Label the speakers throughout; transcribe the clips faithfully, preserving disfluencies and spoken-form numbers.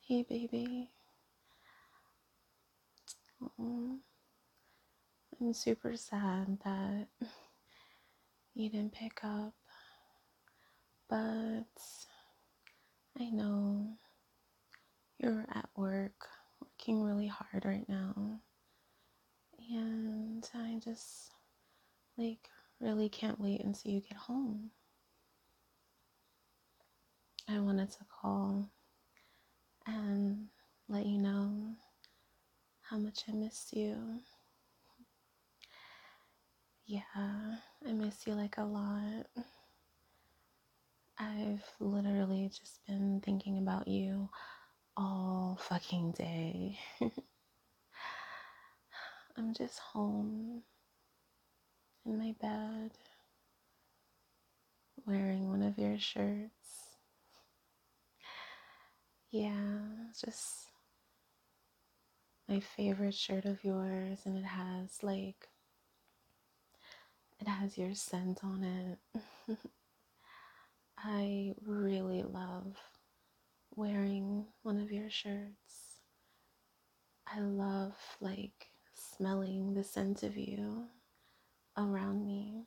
Speaker 1: Hey, baby. Oh, I'm super sad that you didn't pick up, but I know you're at work, working really hard right now, and I just, like, really can't wait until you get home. I wanted to call and let you know how much I miss you. Yeah, I miss you like a lot. I've literally just been thinking about you all fucking day. I'm just home in my bed wearing one of your shirts. Yeah, it's just my favorite shirt of yours, and it has like, it has your scent on it. I really love wearing one of your shirts. I love like smelling the scent of you around me.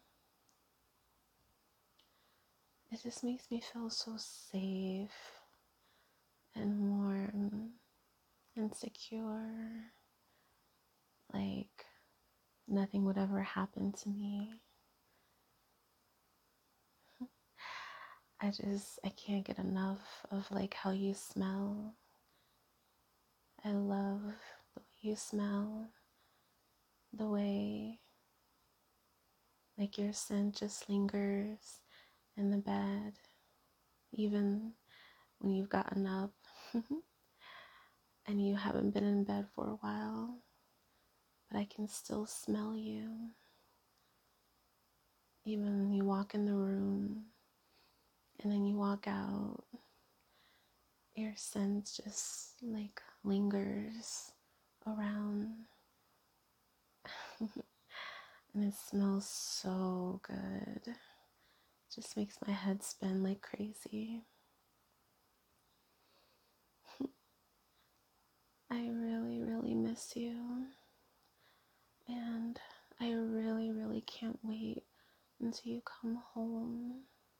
Speaker 1: It just makes me feel so safe and warm and secure. Like nothing would ever happen to me. I just, I can't get enough of like how you smell. I love the way you smell, the way like your scent just lingers in the bed, even when you've gotten up and you haven't been in bed for a while, but I can still smell you. Even when you walk in the room and then you walk out, your scent just like lingers around. And it smells so good. Just makes my head spin like crazy. I really, really miss you. And I really, really can't wait until you come home.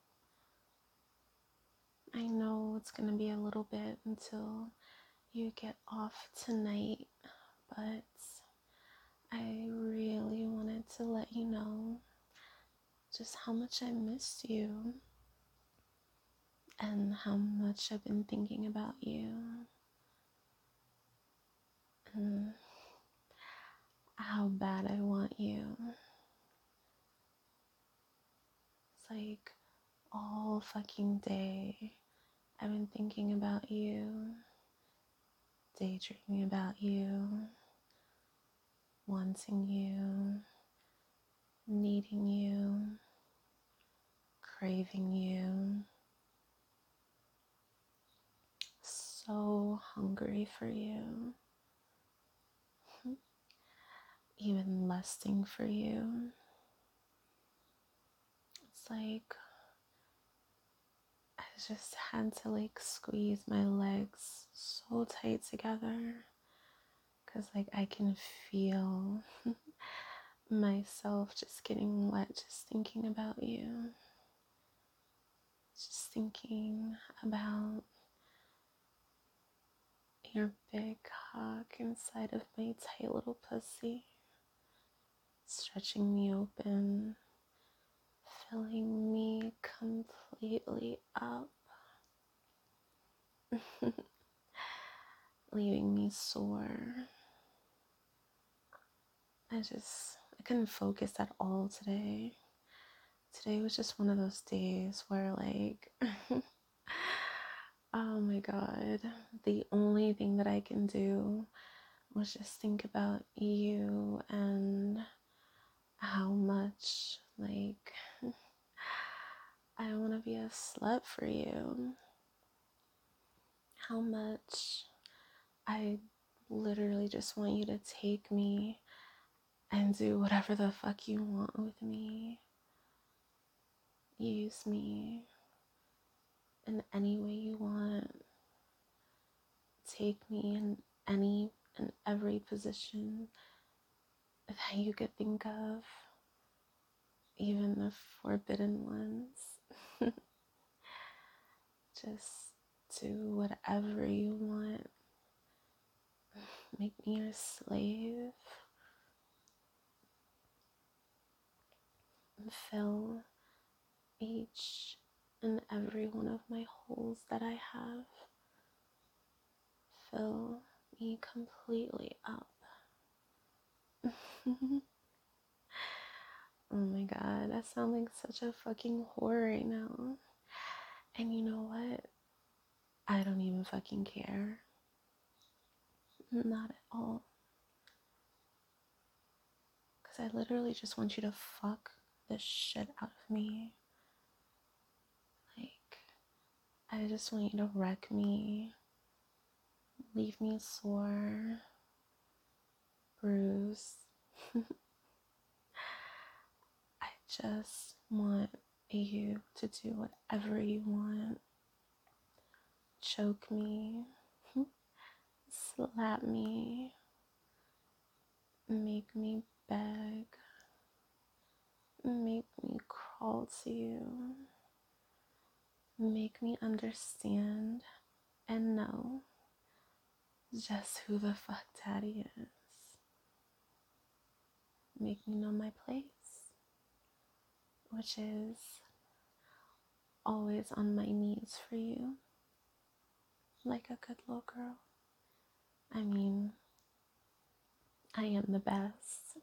Speaker 1: I know it's going to be a little bit until you get off tonight, but I really wanted to let you know just how much I miss you and how much I've been thinking about you and how bad I want you. It's like all fucking day I've been thinking about you, daydreaming about you, wanting you, needing you, craving you, so hungry for you, even lusting for you. It's like I just had to like squeeze my legs so tight together because like I can feel myself just getting wet just thinking about you. Just thinking about your big cock inside of my tight little pussy, stretching me open, filling me completely up, leaving me sore. I just, I couldn't focus at all today. Today was just one of those days where like, oh my God, the only thing that I can do was just think about you and how much like I want to be a slut for you. How much I literally just want you to take me and do whatever the fuck you want with me. Use me in any way you want. take me in any and every position that you could think of, even the forbidden ones. Just do whatever you want. Make me your slave. And fill each and every one of my holes that I have. Fill me completely up. Oh my god, I sound like such a fucking whore right now. And you know what? I don't even fucking care. Not at all. Because I literally just want you to fuck the shit out of me. Like, I just want you to wreck me. Leave me sore. Bruised. I just want you to do whatever you want. Choke me. Slap me. Make me beg. Make me crawl to you. Make me understand and know just who the fuck daddy is. Make me know my place, which is always on my knees for you, like a good little girl. I mean, I am the best.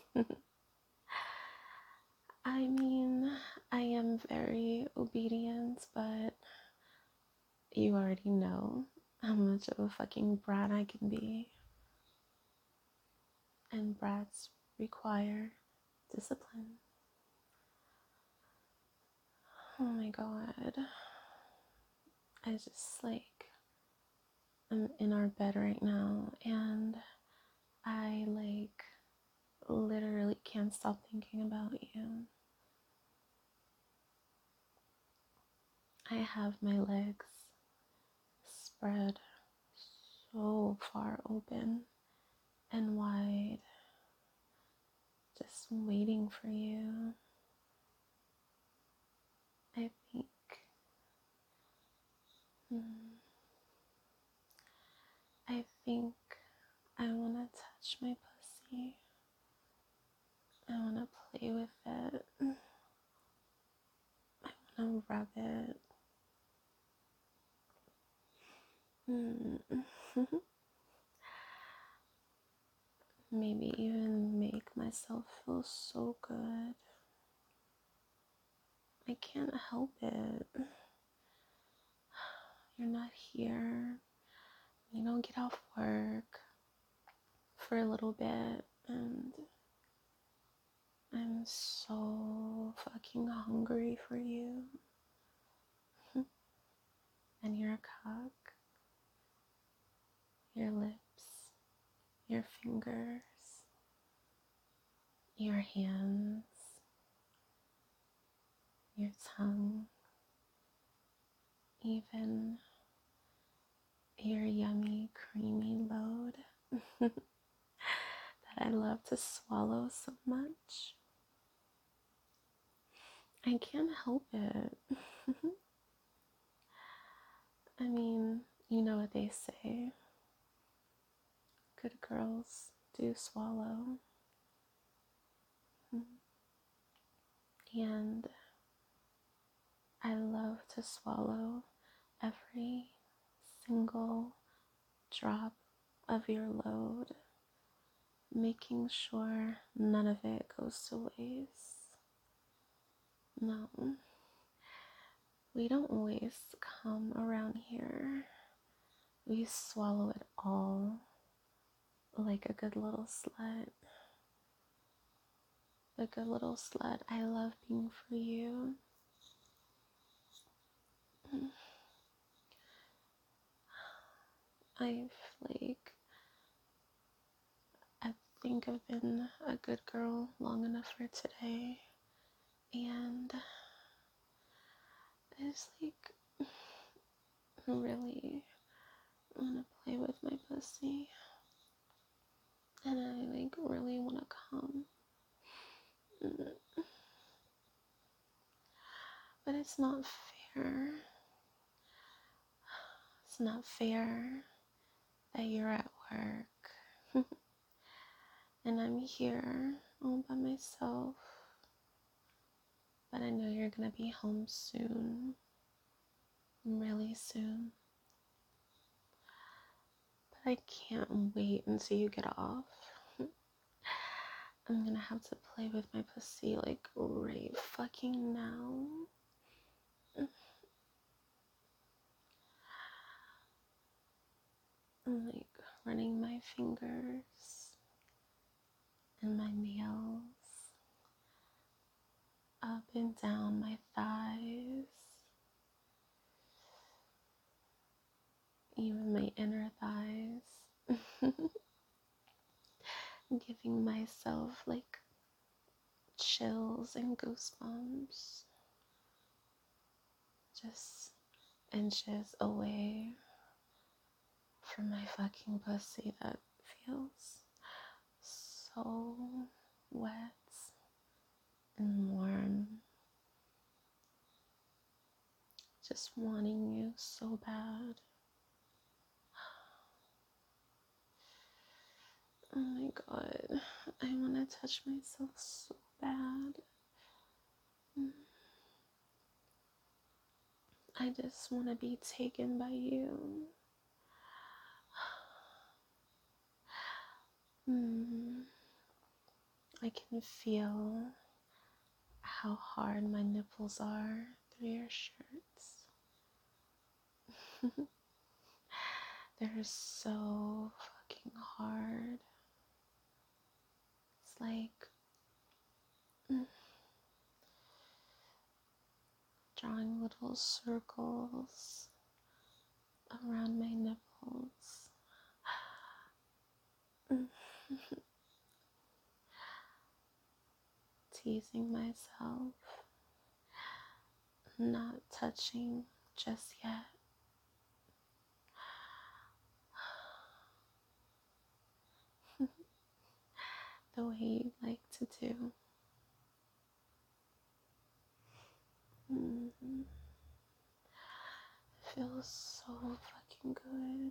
Speaker 1: I mean, I am very obedient, but you already know how much of a fucking brat I can be. And brats require discipline. Oh my god. I just like, I'm in our bed right now and I like literally can't stop thinking about you. I have my legs spread so far open and wide, just waiting for you. I think hmm, I think I want to touch my pussy. I want to play with it. I want to rub it. Mm. Maybe even make myself feel so good. I can't help it. You're not here. You don't get off work for a little bit, and I'm so fucking hungry for you. And your cock, your lips, your fingers, your hands, your tongue, even your yummy, creamy load that I love to swallow so much. I can't help it. I mean, you know what they say. Good girls do swallow. And I love to swallow every single drop of your load, making sure none of it goes to waste. No, we don't waste cum around here. We swallow it all like a good little slut. The good little slut I love being for you. I've like I think I've been a good girl long enough for today, and I just like really want to play pussy. And I like really want to come. But it's not fair. It's not fair that you're at work and I'm here all by myself. But I know you're gonna be home soon. Really soon. But I can't wait until you get off. I'm gonna have to play with my pussy like right fucking now. I'm like running my fingers and my nails up and down my thighs, even my inner thighs, giving myself like chills and goosebumps, just inches away from my fucking pussy that feels so wet and warm. Just wanting you so bad. Oh my god, I want to touch myself so bad. I just want to be taken by you. Mm. I can feel how hard my nipples are through your shirts. They're so fucking hard. It's like mm, drawing little circles around my nipples. Teasing myself, not touching just yet. The way you like to do. Mm-hmm. Feels so fucking good.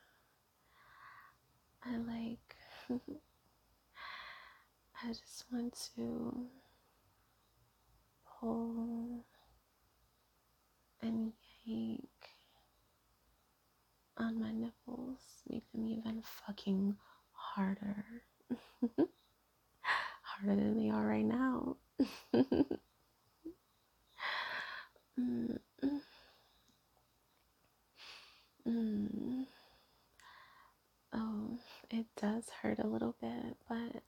Speaker 1: I like, I just want to pull and yank on my nipples, make them even fucking harder. Harder than they are right now. mm. Mm. Oh, it does hurt a little bit, but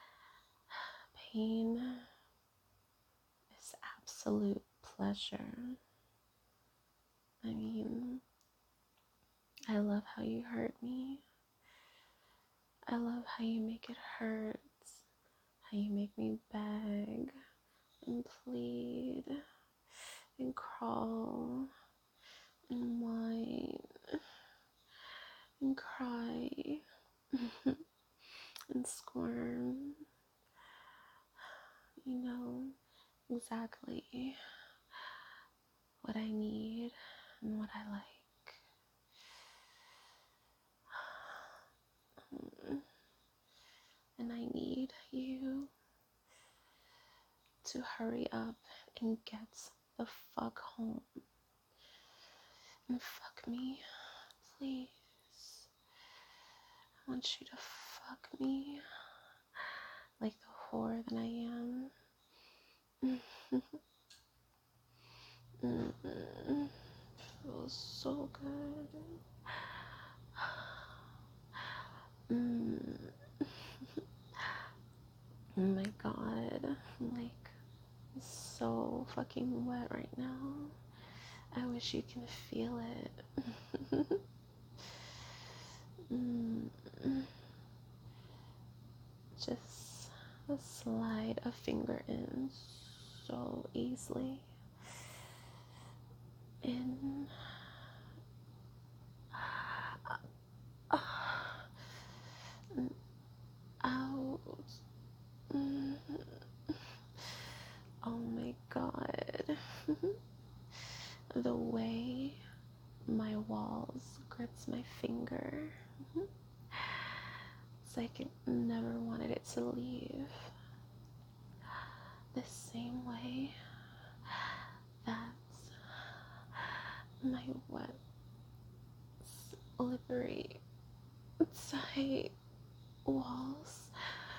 Speaker 1: pain is absolute pleasure. I mean, I love how you hurt me. I love how you make it hurt, how you make me beg and plead and crawl and whine and cry and squirm. You know exactly what I need and what I like. And I need you to hurry up and get the fuck home and fuck me, please. I want you to fuck me like the whore that I am. Mm-mm. Feels so good. Mm. Oh my god, I'm like so fucking wet right now. I wish you can feel it. mm. Just slide a finger in so easily. In. Mm. Oh my god. The way my walls grips my finger. It's like it never wanted it to leave. The same way that my wet, slippery, tight walls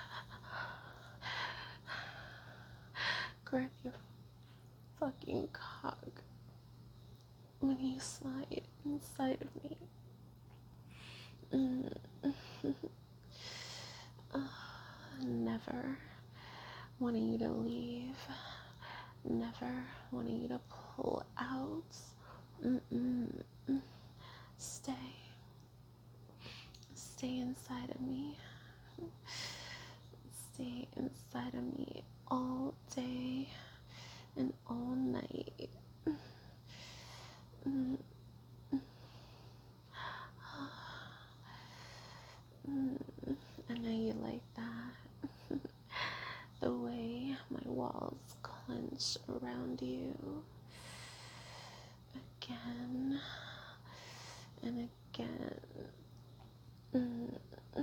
Speaker 1: grab your fucking cock when you slide inside of me. Mm. uh, never wanting you to leave, never wanting you to pull out. Mm-mm. Stay. Stay inside of me. Stay inside of me all day and all night. Mm. Mm. I know you like that. The way my walls clench around you again and again. Mm.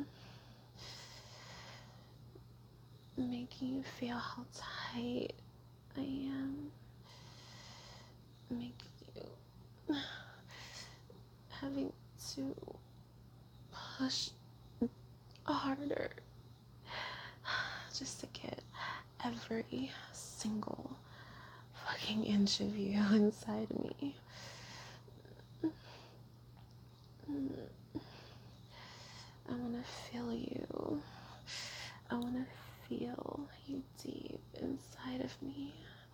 Speaker 1: Making you feel how tight I am. Making you having to push harder just to get every single fucking inch of you inside me. I want to feel you. I want to feel you deep inside of me,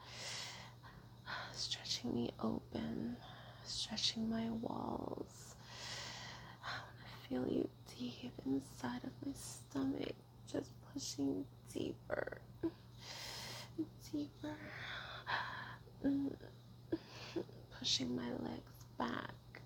Speaker 1: stretching me open, stretching my walls. I want to feel you deep inside of my stomach, just pushing deeper, deeper, mm. Pushing my legs back,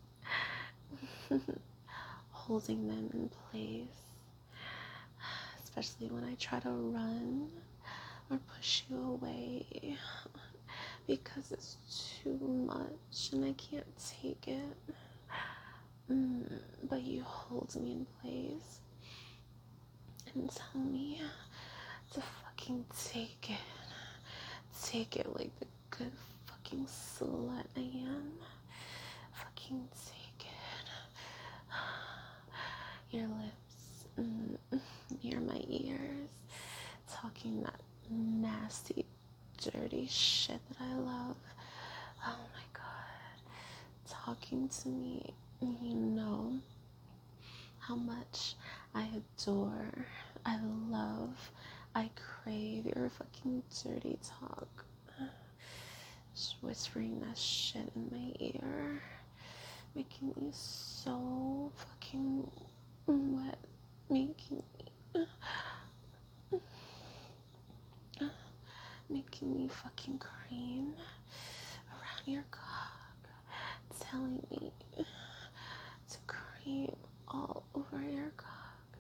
Speaker 1: holding them in place, especially when I try to run or push you away because it's too much and I can't take it. Mm, but you hold me in place and tell me to fucking take it. Take it like the good fucking slut I am. Fucking take it. Your lips mm, near my ears, talking that nasty, dirty shit that I love. Oh my god. Talking to me, you know how much I adore, I love, I crave your fucking dirty talk. Just whispering that shit in my ear, making me so fucking wet, making me, making me fucking cream around your cock, telling me to cream all over your cock.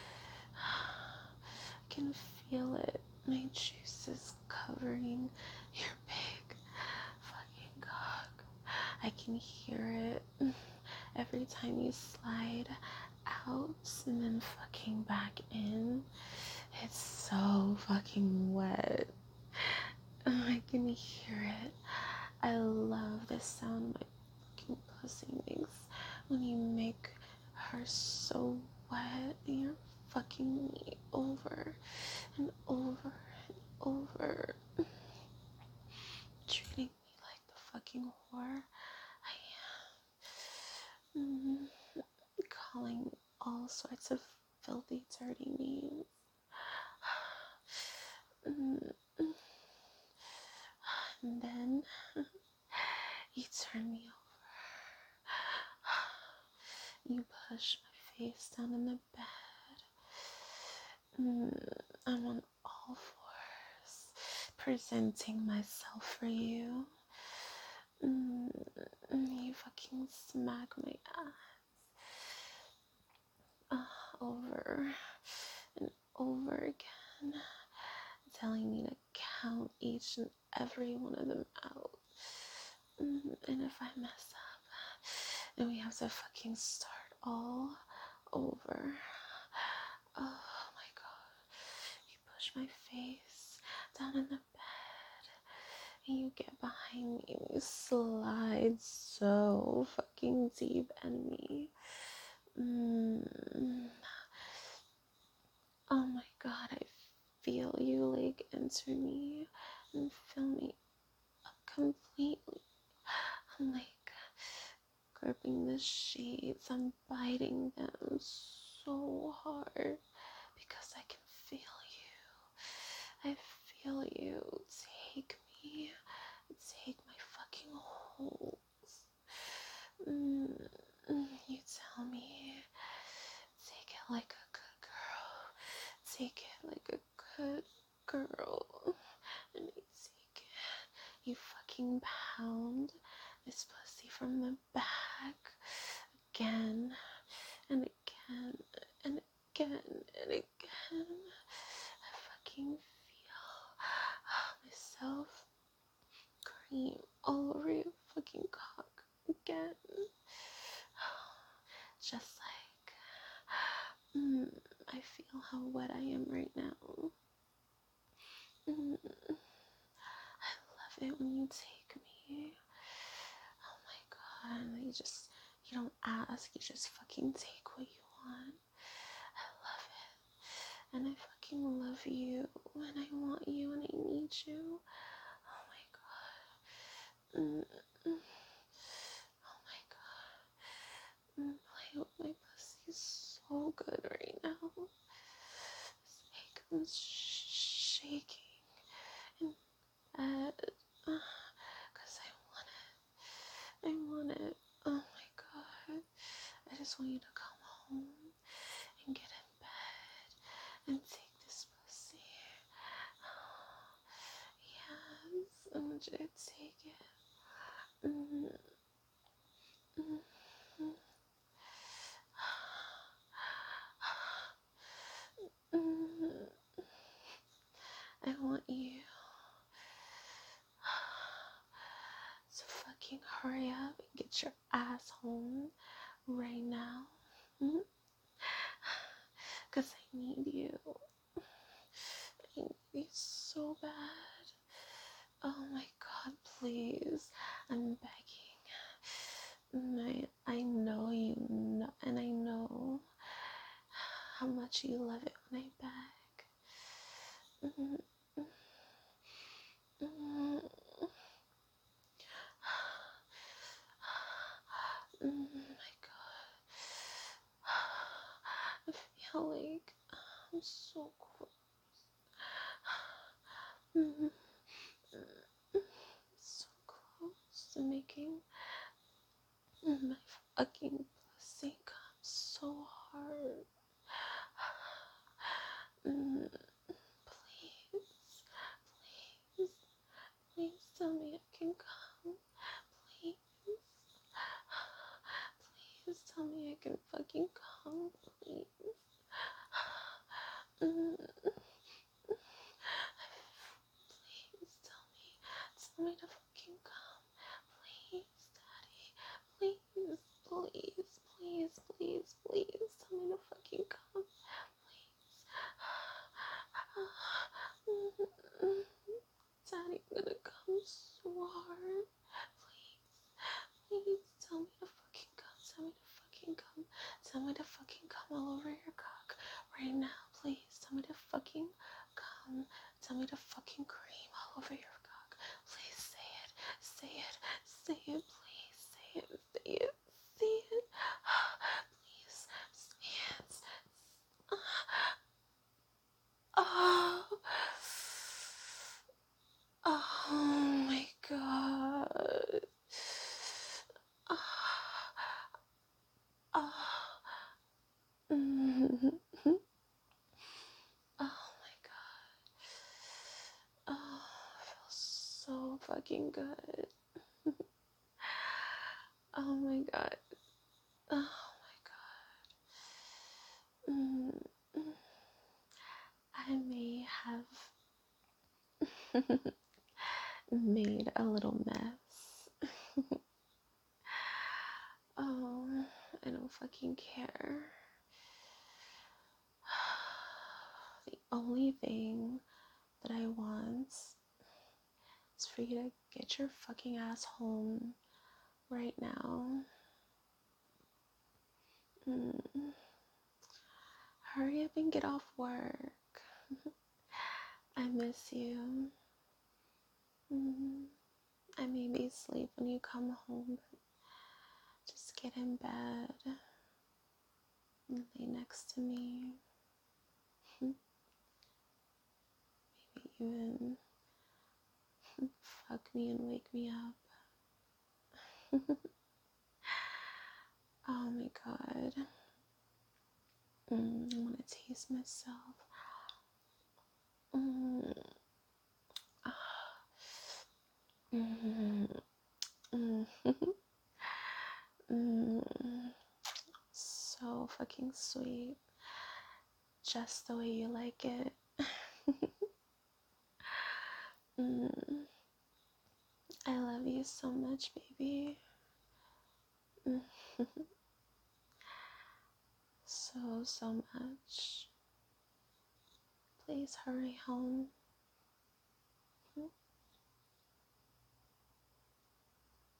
Speaker 1: I can feel it, my juices covering your big fucking cock. I can hear it every time you slide out and then fucking back in. It's so fucking wet. I can hear it. I love the sound my fucking pussy makes when you make her so wet and you're fucking me over and over and over, treating me like the fucking whore I am. Mm-hmm. Calling all sorts of filthy, dirty names. Mm-hmm. And then you turn me over. You push my face down in the bed. Mm, I'm on all fours, presenting myself for you. Mm, you fucking smack my ass uh, over and over again. on, telling me to count each and every one of them out. Mm, and if I mess up, then we have to fucking start all over. Oh my god. You push my face down in the bed, and you get behind me, and you slide so fucking deep in me. Mm. Oh my god, I feel you like enter me and fill me up completely. I'm like gripping the sheets, I'm biting them so hard because I can feel you. I feel you. Take me. Take my fucking holes. Mm, you tell me. Take it like a good girl. Take it like a good girl. And I take it. You fucking pound this pussy from the back again and again and again and again. I fucking feel myself cream all over your fucking cock again. Just like, mm, I feel how wet I am right now. Mm, I love it when you take me. Oh my god, you just, you don't ask, you just fucking take what you want. I love it. And I fucking love you. And I want you and I need you. Oh my god. Mm, mm. Oh my god. Mm, play with my pussy so good right now. It's like I'm shaking in bed. Because I want it. I want it. Oh my god. I just want you to come home and get in bed and take this pussy. Oh, yes, I want you to take it. Mm, mm, mm. Mm. I want you to fucking hurry up and get your ass home right now. Mm? Cause I need you. I need you so bad. Oh my god, please. I'm begging. I, I know you know, and I know how much you love it when I beg. Mm, mm, mm. Oh my god. I feel like I'm so close. So close to making my fucking pussy come so hard. Mm, please, please, please tell me I can come. Please, please tell me I can fucking come. Please. Mm, please tell me, tell me to fucking come. Please, Daddy. Please, please, please, please, please tell me to fucking come. Please. Daddy, I'm gonna come so hard. Please, please tell me to fucking come. Tell me to fucking come. Tell me to fucking come all over your cock right now. Please tell me to fucking come. Tell me to fucking cream all over your cock. Please say it. Say it. Say it. Please say it. Say it. Say it. Please say it. Oh. Oh my god. Oh. Oh. Mm-hmm. Oh my god. Oh, it feels so fucking good. Oh my god. Oh my god. Mm. I may made a little mess. Oh, I don't fucking care. The only thing that I want is for you to get your fucking ass home right now. Mm. Hurry up and get off work. I miss you. Mm. I maybe sleep when you come home, but just get in bed and lay next to me. Maybe even fuck me and wake me up. Oh my god. Mm, I want to taste myself. Mm. Mm. Mm. Mm. So fucking sweet. Just the way you like it. Mm. I love you so much, baby. Mm. So, so much. Please hurry home.